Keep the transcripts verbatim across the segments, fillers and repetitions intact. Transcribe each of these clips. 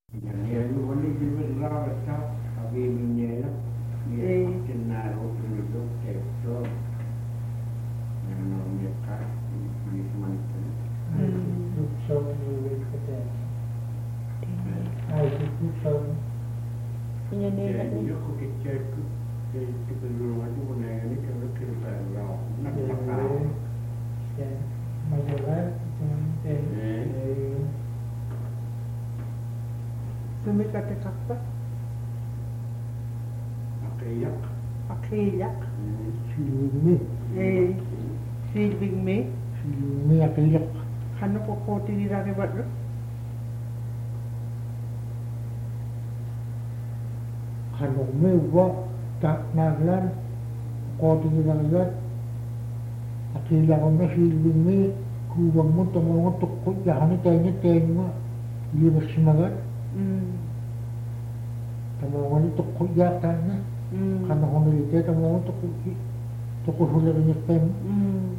Nhà như vấn đề cái vấn lo là sao? Vì mình nhớ lắm, nhớ trên nào rồi mình lúc kẹp cho nó nhớ cái việc mình Lúc sống như vậy có thể ai cũng lúc sống Punya ni Jadi kat ni. dia aku kecil ke Dia keluar tu pun yang ni kalau kira kalau nak để pakai sẽ mà giờ đấy tên để Tumi kata kappa. pakai yak. Akhiyak. filmi Eh, feeling me. filmi akilyak Kano ko koti ni rake badro. hanome wa tak naglan ko tinilang akila ko na filmi kuwang mo tumongo tukot yahan tayo niya tayo mo liwas simagat Hmm. tumongo ni tukot yata na Hmm. kano humilite tumongo tukot tukot hula rin yung tem Hmm.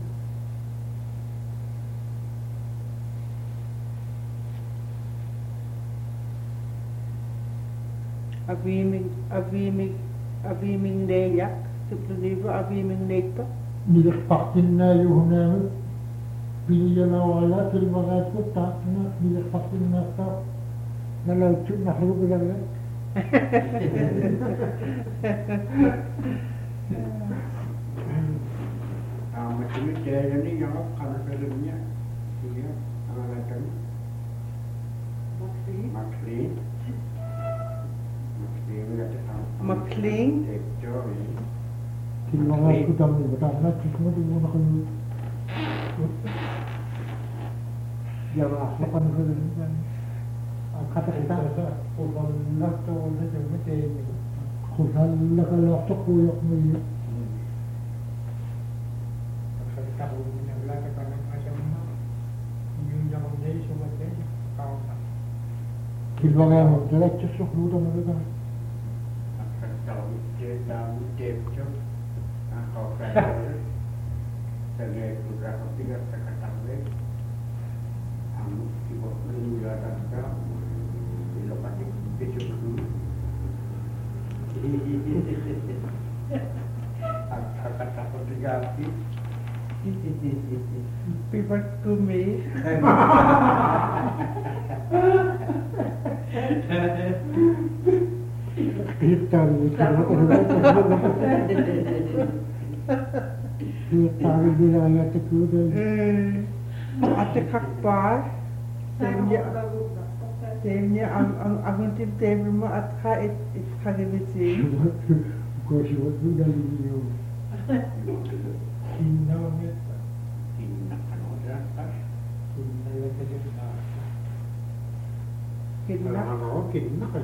Aviming, aviming, aviming neyak. Suplibo, aviming nekto. nilakpakin na yung namin pinila na wala kilimagat ko tak na nilakpakin na ka nalawchuk na hulu lang Ah macam ni dia ni yang kalau filmnya dia apa macam Makling. Maclean Maclean ni ada Maclean? Tektor ni kilimagat ko dami batang na chismo di mo na kayo yawa ako kan ko rin ang kata kita kung lakto na yung mati kung nakalakto ko yung may salita ko nila ka ng asam mo yung yung day sumate kao sa kilimagat mo diretso sa hluto mo rin akan tahu dia tahu tektor kau kaya sebagai putra ketiga terkatakan kamu tiba dulu ya tak bila pasti besok dulu akan takut terjadi People to me. kita kita wilayah Teguh Eh, ate kakpa. Temnya, temnya ang ang ang tim tem mo at ka it it kagibisi. Kau sebut tu dari dia. Cina ni, Cina kan orang tak Cina yang terjadi. Kidnap. Kalau Cina kan,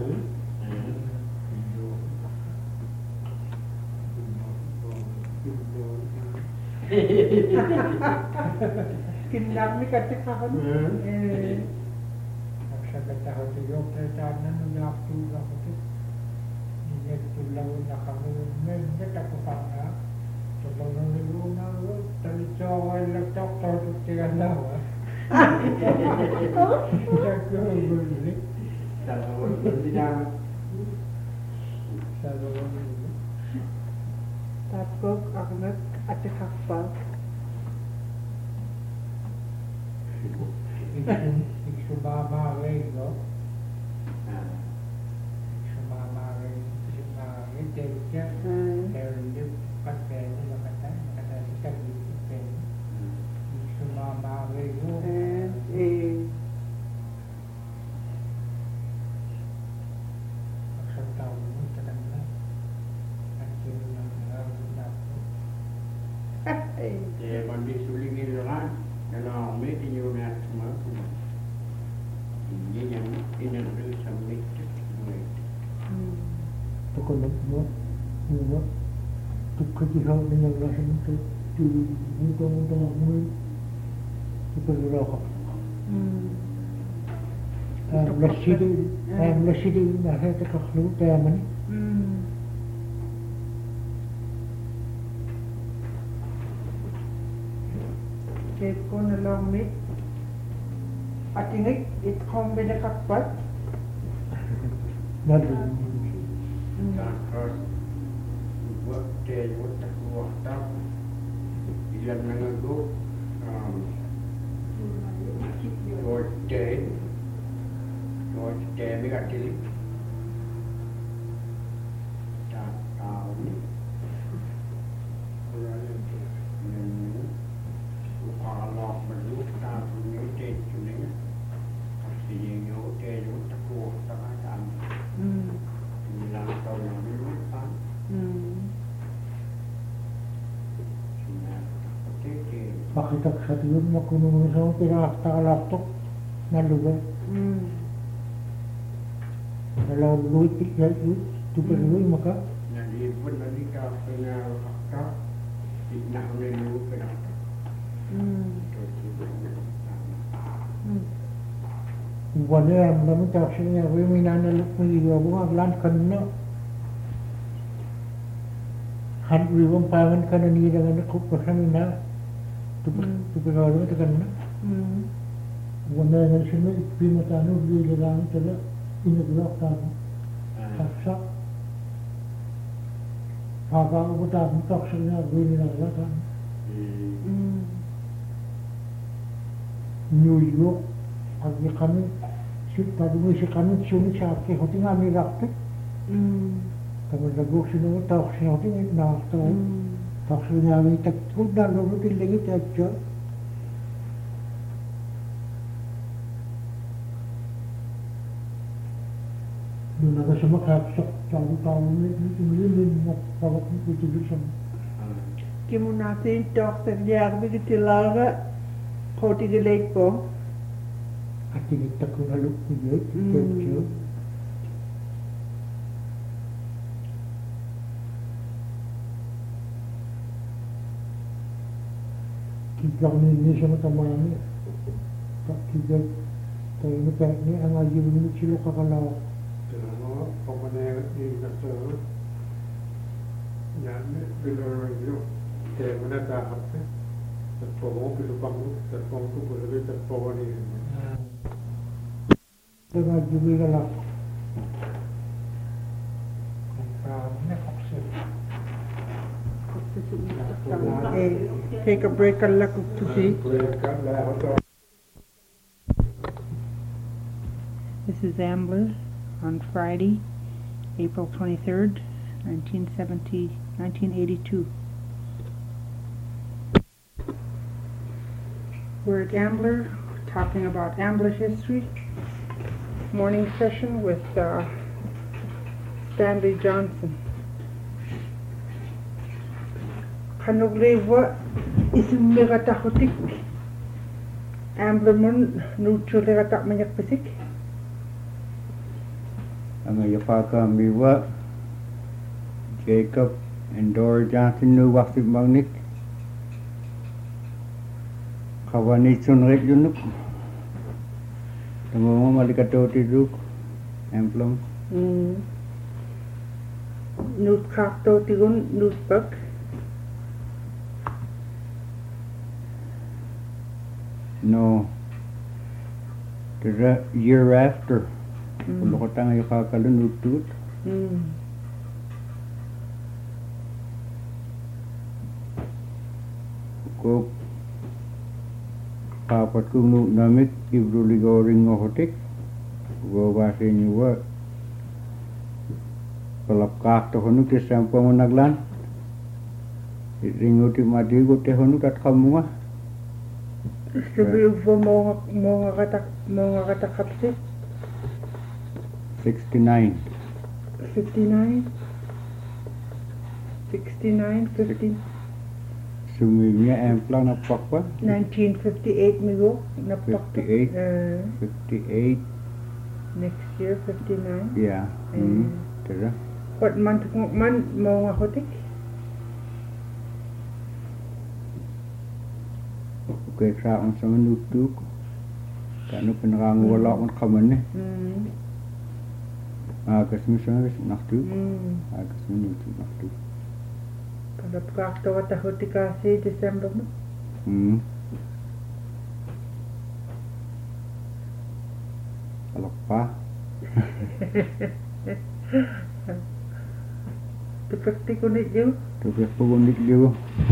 Kidnap ni kate kakan. Eh, sa kata tu yo kerja nan nak tu lah tu. Ini tu lawan nak kamu men tak aku faham. Sebab nang lu na lu tadi cawai laptop tu tiga lawa. Tak kau boleh. kalau tidak Sabar. tapos ang ate kakpa. Iksu mama rego, iksu mama rego, iksu mama rego, dia dia pakai ni lah kata, kata kita di pakai. Iksu mama rego, Eh, eh, maksud tahu ni kadang kadang ada yang lalu lalu. eh. dia mandi sulit ni orang kalau mereka nyuruh semua ini yang ini dulu sampai Hmm. Toko nak buat, buat. Toko jihad dengan lahan tu, tu mudah-mudah mui. Seperti rokok. Hmm. Masjid, masjid ini ada terkhluk dalam ni. Hmm. Kate ko na lang ni. At ingay, it kong binakakpat. Madu. Terus buat teh buat tak buat tak ilan nangago buat teh buat teh mereka kili tak tahu ni kalau perlu tak punya teh cuma pasti yang有teh buat tak buat tak ada ilan tahu yang dulu kan Pakitak sa tiyon makunong sa pinakakta-alaktok na lugar. Nalaluit iklat yun, tupaluloy maka. Nalipon na di ka pinakakta, tignan ko na yung pinakakta. Wala yan, naman tapos niya, may nanalok mo yung iwa mo, aglan ka na. Hanwiwang pangan ka na niya nga nakupasang na. Tupagawin mo tagan na. Wala nga siya na ipimatano, bili lang tala, inaglak tayo. Saksak. Pagkakas ko tayo, taksak niya, bili lang lang. New York, pagi kami, tadi mo siya kami, sunod sa akin, hoti nga may rakit. Kami nagok siya naman, taksak siya, hoti nga nakaktaw. Taksak niya may tagtulog na, lulutin lagi tayo. Doon na siya makaksak, tayo-tayo na, tumilin, makakawak mo ko ito sa Kimunati tok sa diarbi kitilaga koti gelek po. At tinitak ko na luk ko yun, tayo. Kigak ni ini siya matamami. Tak kigak tayo na kahit niya ang aji mo nito sila kakalaw. Pero pagmana yung nasa yan, bilor yung kaya mana dapat eh. Terpawang bilubang, terpawang tu boleh terpawang ni. Tayo aji mo yung kalak. Eh, take a break a look to see. This is Ambler on Friday, April twenty-third, nineteen seventy, nineteen eighty-two. We're at Ambler, talking about Ambler history. Morning session with uh, Stanley Johnson. Kanuglewa isum megata hotik. Ambler mon nucho legata manyak pisik. Ang ayapaka miwa Jacob and Dora Johnson nu waktu magnik kawani sunrek yunuk tamo malikato tiduk emplom Nut kakto tigun nut bak. No, the year after. Kalau kata ngayon kakalun utut. Ko papat kung nu namit ibru ligoring ngohotik. Go bahasa niwa. Kalau kak to honu kesampa monaglan. Ringuti madi go te honu kat kamu ah. Sabi mo mo mo kata mo kata kapsi. sixty-nine. fifty-nine. sixty-nine, fifty. Sumimnya emplang napak pa? nineteen fifty-eight migo napak. fifty-eight. Uh, fifty-eight. next year fifty-nine. Yeah. Hmm. Tara. What month man mo nga hotik? Okay, sa ang sa manutuk. Kano pinakangwala man kaman eh. Mm. Agas mo siya naktuk. Mm. Agas mo nutuk naktuk. Palapkakto ka ta hotik kasi December mo. Hmm. Alok pa. Tupekti kunit you. Tupek punit you.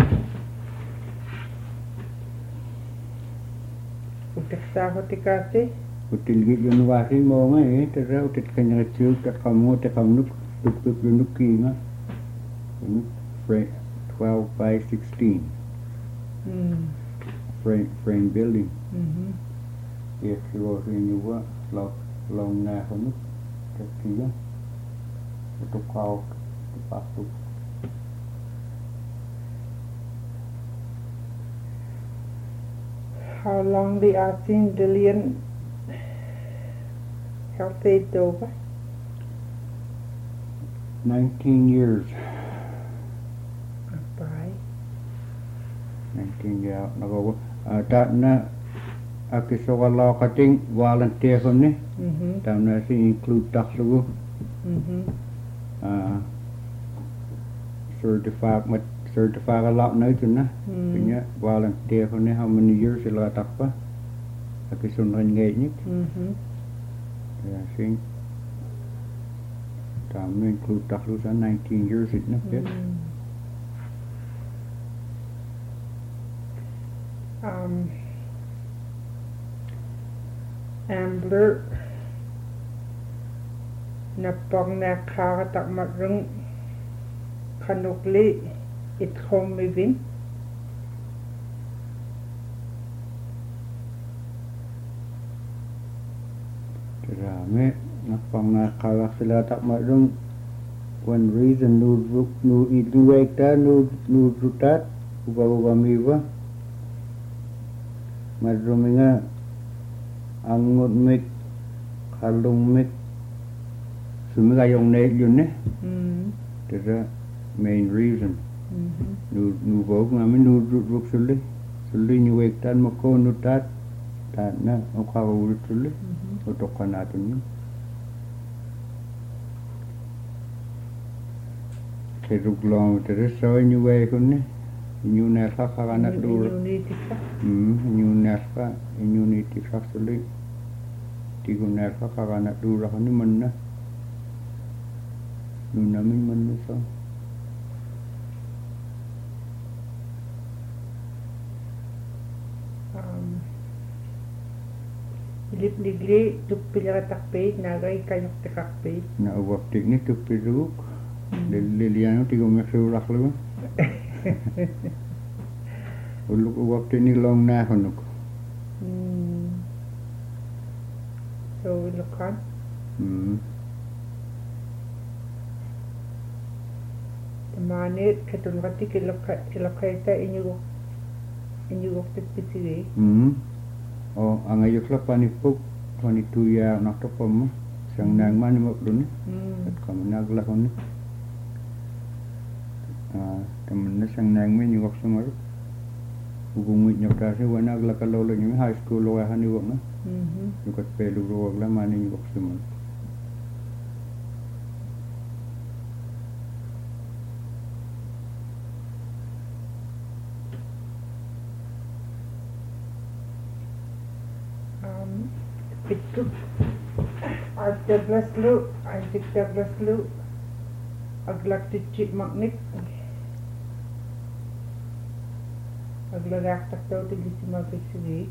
Utek sahoti kasi. Util git yun wasi mo nga eh. Tara utit kanya chiu tat kamu te kamnuk tupek yunuk ki nga. Yunuk twelve by sixteen. Mm. Frame frame building. Mhm. Yes, you go in you wa lo long na kamnuk. Tat kia. Utuk kau pasuk. How long the eighteen billion health aid over? Nineteen years. Bye. Nineteen years. Nago ta na akisogalo kating volunteer ni. Mhm. Tam na si include taklugu. Mhm. Uh, certified mat certified a lot na ito na. Kanya volunteer ko ni how many years sila takpa. Akisunod ngayon niya. Mhm. Kaya sing tam na include taklu sa nineteen years it na. Yes. Um, Ambler napong nakakatak marung kanukli it home living. Karami napang nakala sila tak marung one reason nu nu itu ekta nu nu rutat uba-uba miwa madruminga angut mik kalung mik sumiga yung ne yun ne Mm. tera main reason Mhm. nu nu bog namin nu ruk suli suli ni wektan mo ko nu tat tat na o ka ulit suli Mhm. utokan natin yun kay ruglong tera so inyo way ko ne inyo nasa kakanak duro Immunity ka. Hmm, inyo nasa inyo niti suli tigo nasa kakanak duro ka ni man na nu namin man na so Um, Ilip ligli tupila takpay nagay kayok takpay. na uwaktik ni tupiruk liliano tigo meksurak lu uluk uwaktik ni long na honuk Mm. So ilokan. hmm Manit katun kati kilokay kilokay ta inyo inyo waktu pisiri. hmm oh angayok la panipuk twenty-two ya naktopom sang nang man mo dun Mm. at kam nagla kon ah temen na sang nang men yok sumar ugumit nyok ta se wana agla kalolo ni high school lo ha ni wok na Mhm. yukat pelu ro agla mani yok sumar Um, Pitu Art Douglas Lu, Isaac Douglas Lu, aglak tichik magnik. Aglarak tak daw tigli si Mabisiwik.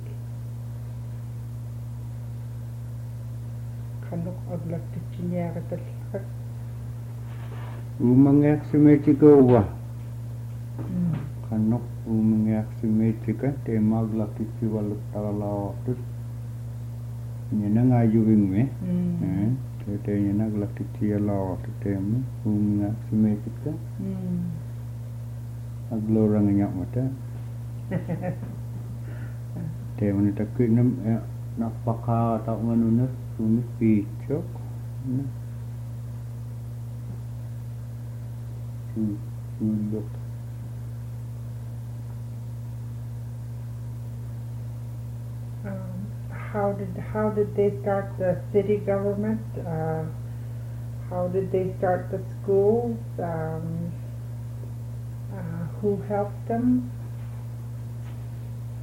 Kanok aglak tichik niya katalikat. umangyak simetrika wa Mm. kanok umangyak simetrika te maglak tichi waluk tagalaw tus nyana ngayuwing me Mm. eh te te nyana glak tichi alaw te me umangyak simetrika Mm. aglorang nyak mata te mana takut nam nak pakha tak manuna suni pichok na su sulok Um, how did how did they start the city government? Uh, how did they start the schools? Um, uh, who helped them?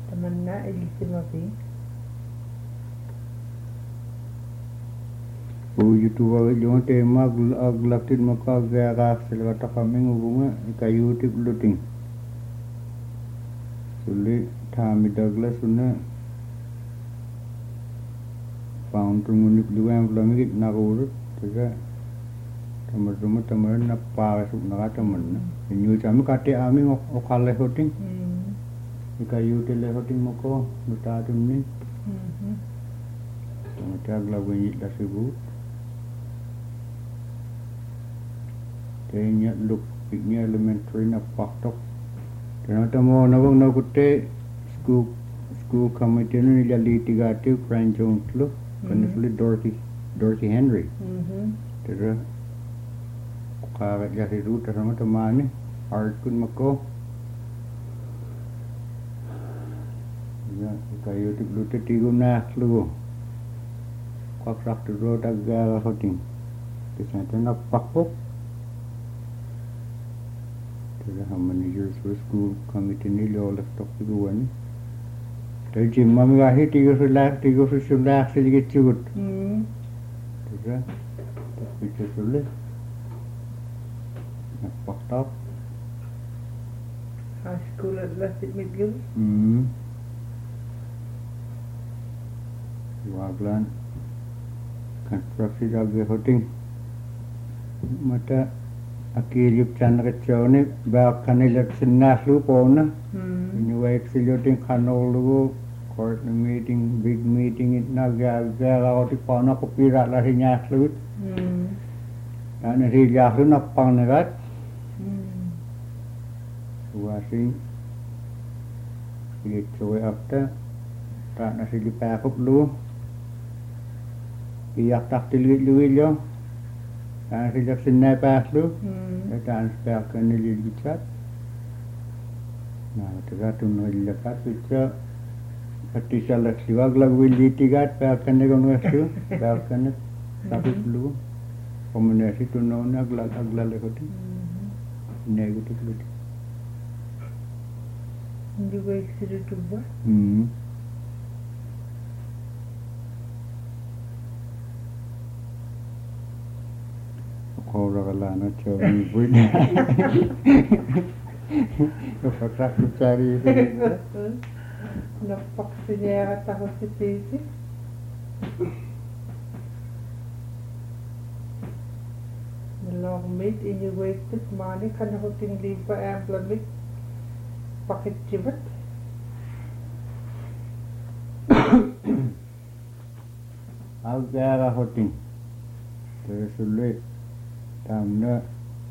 Tamanna ilisimabi. Pujutuwa yung tema aglaktin makagaya sila kami ngubunga kayutip luting. Suli Tommy Douglas una found tumunik duwang langit nakurut tiga tamar rumah tamar na paras na kataman na inyo kami kate ami okale hoting kayutil hoting mo ko nutatun ni tumatag lawin la sibu kayaknya look piknya elementary na paktok ternyata mau nawang nakutte school school committee ni laliti gati Frank Jones lo kan sulit Dorothy Dorothy Henry terus karet jadi itu terus teman ni art kun mako ya kayu tu lu tiga nak lu kau rak tu ro dagal hoting kisah tu nak pakpok terus manager school committee ni lo lek tok tu ni terus jim mami wahi tiga sulak tiga sulak sedikit cukup terus itu sulit nak paktok high school at Lasik Midgill hmm waglan konstruksi lagi hoting mata akilip chan kacau ni bahkan election naslu pona ini waik siloting kanolu court meeting big meeting it naga gara oti pona kopira lah naslu dan ri jahru napang negat wasing itu after tak nasi dipakup lu iyak tak tilit lu yo dan sejak senai pas lu dan sepakan ni lihat nah tergantung nol lekat itu pasti salah siwag lagu litigat pakan ni kau nusu pakan tapi lu komunikasi tu nol agla agla lekoti negatif lu juga istri tu buat. Hmm. Kau dah nak cari pun. Kau fakrak cari. Nampak sejarah tahu sisi. Long meet in your wasted money kan hoting liba emblemic. Pakai cibat. Agak hoting. Terus sulit. Tamna.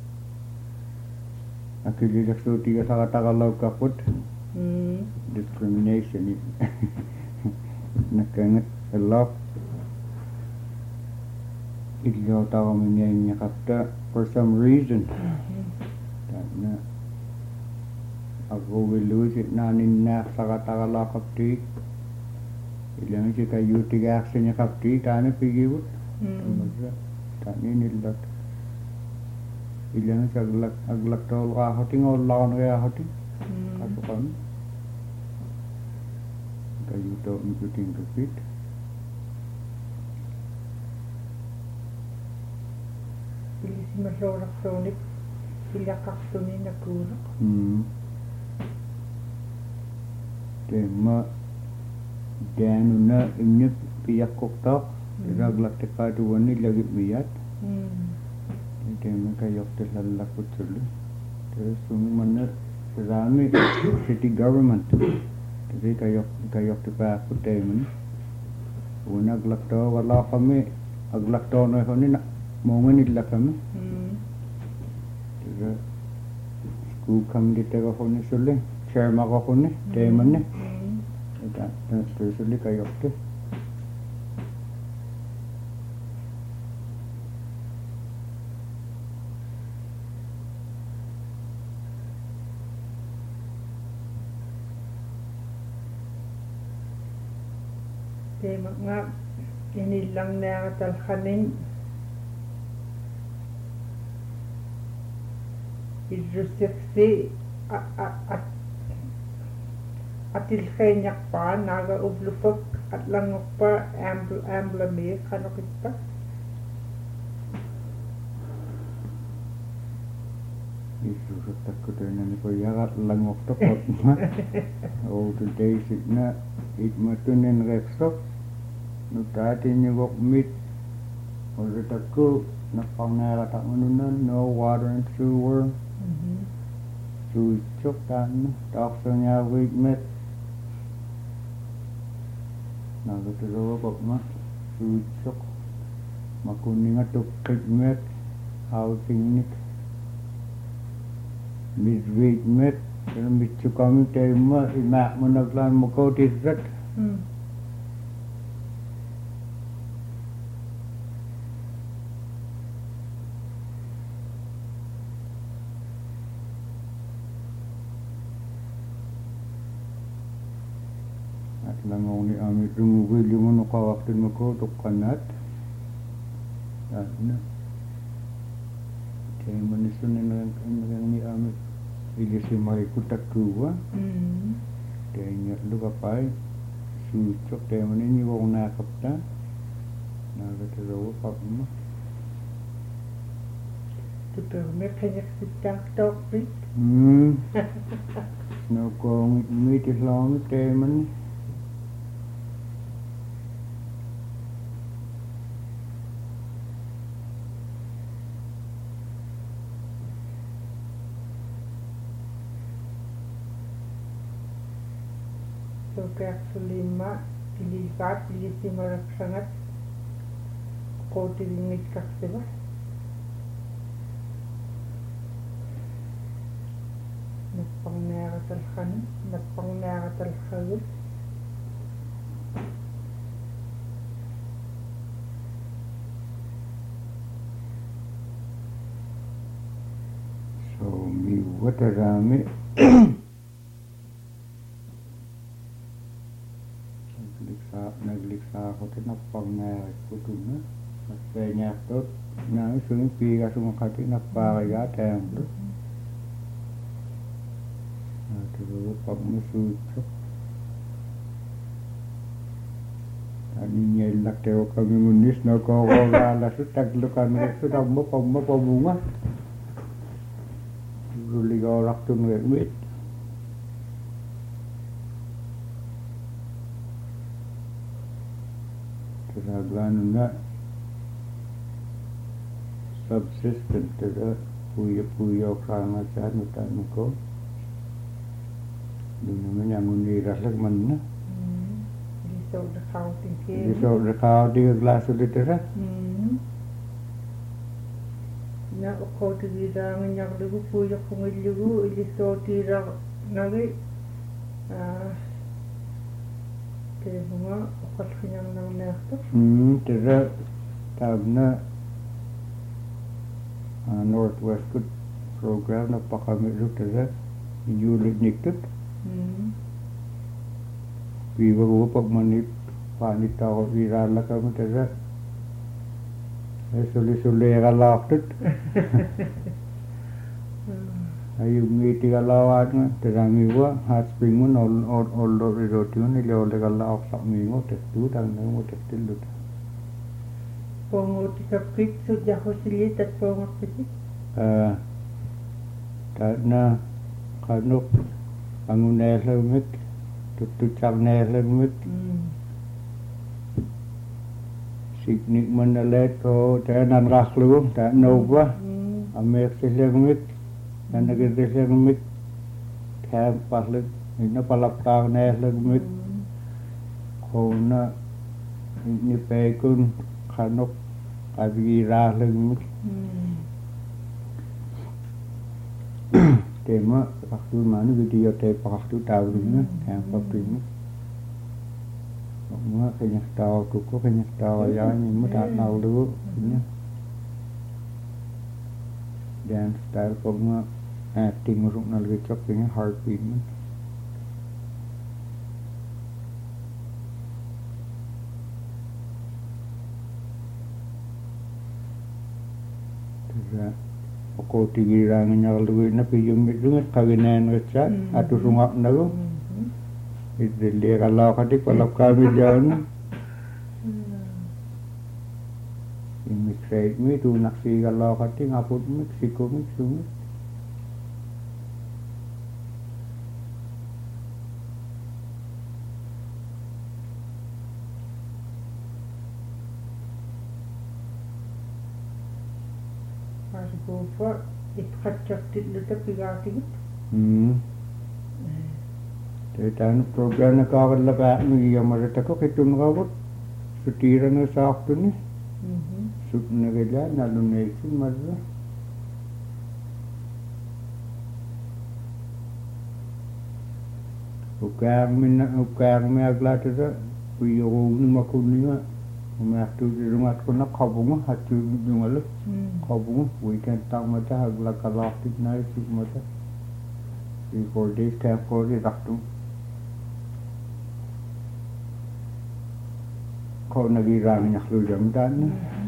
Akhirnya dah suruh tiga sangat kalau kaput. Discrimination itu. Nak ingat elok. Itu tahu menyanyi kata for some reason. Tamna. Aku will it nanin na sakatagala kapti ilang si kayu tiga aksenya kapti tane pigi wut tane nillat ilang saglak aglak tol ka hoti ngol lawan ka hoti aku kan kayu to ngikutin kapit Pilih si masorak sonik pila kaktunin na puro tema dan una ini pihak koktok raglak teka tu wani lagi biat tema kayak terlalu kucul terus semua mana rame city government jadi kayak kayak teka aku tema una aglak tu kalau kami aglak tu no kami nak mau nginilak kami terus school kami di teka kami sulit share mak aku ni, tema ni, dan terus sulit kayak tu. Tema nga ini lang na talhanin idruseksi at atil khenyak pa naga ublupak at langok pa emblemi kanok pa Isusut takutena ni ko yagat langok tokot ma. O today sit na it matunin reksok. No tati ni gok mit. O takku na pangnara tak manunan no water and sewer. Su chok tan tok so nya wig met. Na ko tro gok ma. Su chok makuninga tok kit met. Housing nit. Mit wig met. Kalau mit kami tema imak menaklan mukau tidrat. At langau ni amit rumubil yung nukawak din mukau tukanat. At na. Kaya manisunin lang ni amit. Ili si mai kutak kuwa. Kaya nga luka pai. Sucok kaya manini wong nakap ta. Nakatarawa pa mo. Tutur me kanya sitak tok rin. Hmm. No kong mitis lang kaya man. So actually ma ilipat ilisi marak sangat ko tilingit kaksiba. Nagpangnarat al-khan, nagpangnarat al-khawis. So mi watarami. Nagliksa ako tinapang na kuto na. Masaya tot na suling piga sumakati na pakaya do. Nato pag musucho. Ani nyelak teo kami munis na ko ko gala su taglukan mo su mo pag mo pamunga. Ruligaw raktung wet. Teraglan na subsistent tera puya-puya kranga chan utan ko. Doon naman yung uniraslag man na. Liso the counting here. Liso the counting glass ulit tera. Na ko tira ng yak lugu puya kung ilugu liso tira nagi. Ah kaya mga ukat kanyang nang nekto. Hmm, tira tawag na uh, Northwest Good program na pakamilog tira inyulit niktot. Hmm. Viva ko pag manip panit ako virala kami tira. Ay suli-suli ka laktot. Ayung ngiti ka lawat nga, terami wa, hot spring mo, all, all, all, all, roti mo, niliole ka lawak sa mingo, tektu, tang na mo, tektil, luta. Pongo tika prik, so jaho silit at pongo prik? Ah, kahit na, kanok, ang unelamit, tututak nelamit, siknik man na let, o, tayo nan raklo, tayo nova, amek silamit, na nagdesel mit kaya palit ina palaptang na mit ko na ni pekun kanok abira mit tema waktu mana video tape waktu tahu ni kaya papin semua kena tahu tuku kena tahu ya ni mudah tahu dulu ni dan style pemua acting uruk na lagi cok punya heartbeat man. Terus aku tinggi rangnya lalu na piyung itu ngat kawinan ngat atau sungak nago. Itu dia kalau kadik kalau kami jalan. Ini krek mi tu naksi kalau kadik ngaput mi siko mi sumi. Asikufa itqatchaqtilluta pigaatigut. mm teetaan program kaarilla päämi yamaratako kitunraavut sutiirana saartuni Mhm. sutnagala naluneiksin marra ukaarminna ukaarmiaglaatata uyoruunumakunniga umaartuutirungatkuna qapunga hattuugungalu Mm. qapunga weekend taamata aglakalaartit naissigmata three four days temporary raqtum qonagiraanginarluujam taanna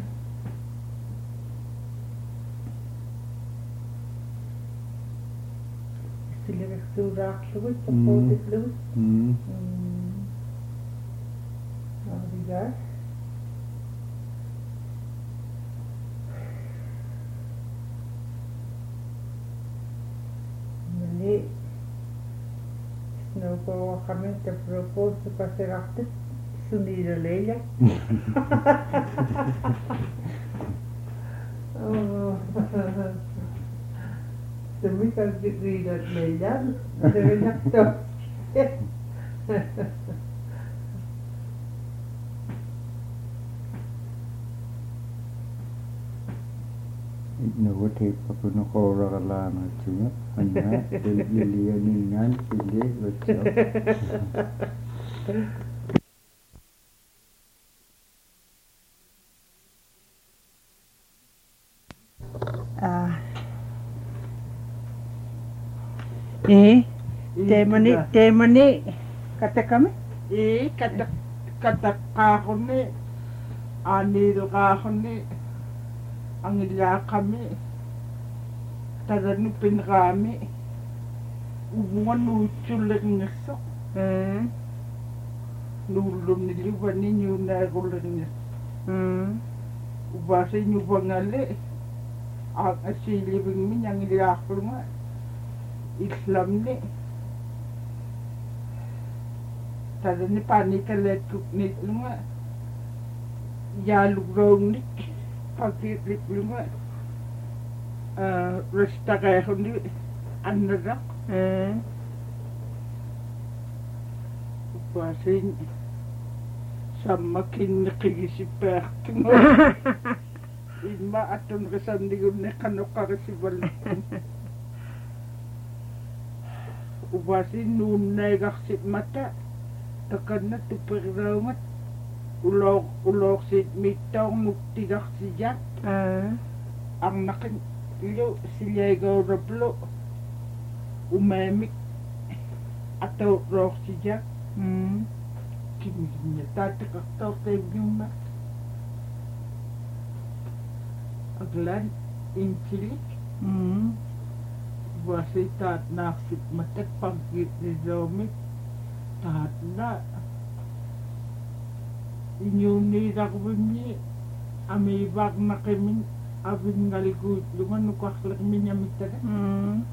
Siliriksuuraaqlugut Mm. taqqootitlugut. mm Mm. Aurigaa. Mali snowballwaqamit tapropose pasiraqtit suniraleila. Oh. Semika riidat leila. Sevenakto. Innovative qooraqalaana tsuga anna lilianingan sille vatsa Ah. Eh, temani temani kata kami? Eh, kata kata kahone, anil kahone, angila kami, tadanu pinrami, ubuan nuchulik ngesok, Hmm. nulum niliwani nyunagulak ngesok, Hmm. ubasi nyubangale, ang asilibing min ang ilakulunga, Islam ni, tadani panikalet kuknit lunga, yalugrong nik, pagkitlik lunga, resta kaya kundi anarak, Hmm. upasin sama kinikigisiper tungo, ima atun kasandigun ne kanokakasibalik. Upasin nunay kaksit mata, takan na tupiraungat, ulok ulok sit mitong mukti kaksijak, Ah. ang nakin ilo silay gaurablo, umemik, ataw rok sijak, Hmm. kiminya tatakaktaw tayo nyuma. Aglan, inchilik, Hmm. Wasi taat naksit matat pagkit ni Zomi taat na inyuni rakwimi amibak na kamin abin ngalikut luman nukaklak minyamitaga Hmm.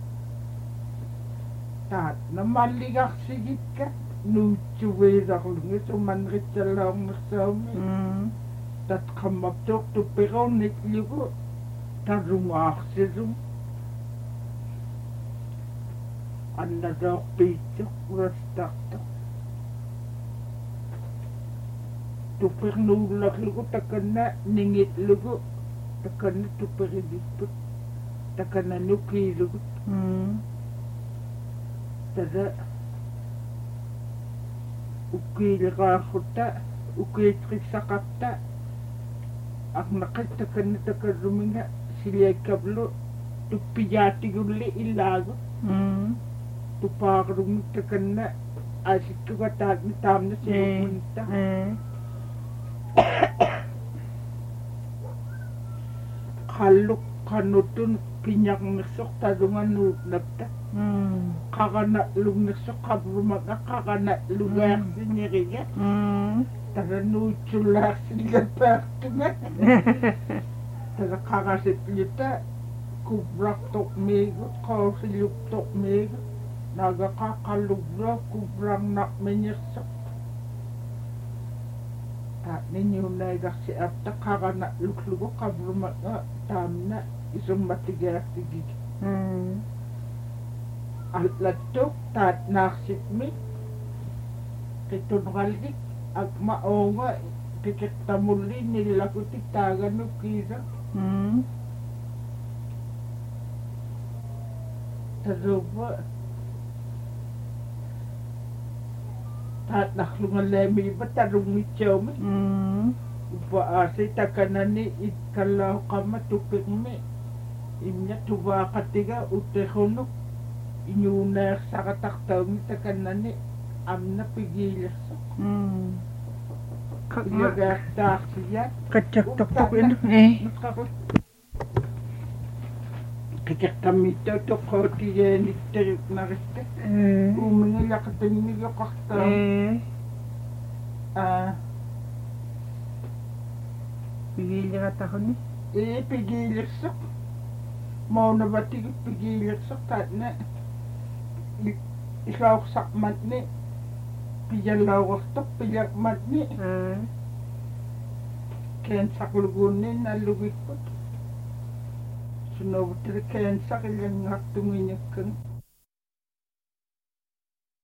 taat na maligak sigit ka nuchuwe raklungi sumanrit sa laong na Zomi Hmm. tat kamaptok tupikaw nitligo tarungak sirung Anda dok picok restak tok. Tupir nulak lugu takana ningit lugu takana tupir diput takana nuki lugu Hmm. tada uki laka khuta uki trisakata ak nakit takana takaruminga silay kablo tupijati guli ilago Hmm. tupakrung takana asik ko taat ni tam na Eh. simunta Eh. kaluk kanutun pinyak nesok tadungan nu napta Hmm. kakana lung nesok kabrumaga kakana lugar sinyeriga Hmm. tada nu chulak sinlepak tungan tada kakasit yuta kubrak tok mego kau silup tok mego naga kakalubra kubrang nak menyesok tak ninyo na gasi apta kakana luklugo kabrumaga tamna isum matigas tigig Mm. alatok tat naksip mi kitun kaldik ag maonga pikit tamuli nilakutik tagan no kisa Mm. taruba tat naklungan lemi ba tarung ichaw mi Mm. upa asay takanani itkalau kama tupik mi imnya tuba katiga utehonok inyunak sa kataktaw mi takanani amna pigilas Mm. Pagyagat taksiyan Kacak tok tok ini. Eh. Kajak kami to to koti yan ito nakita Eh. umingi lakatan niyo kakta Eh. ah Pigil ka tahon ni. eh pigilasok mau na ba tigit pigilasok tat na ikaw sakmat ni pijalaw wakto pijak mat ni Eh. ken saklugunin alugit ko suno tiri ken sakilang ngak tungin yakang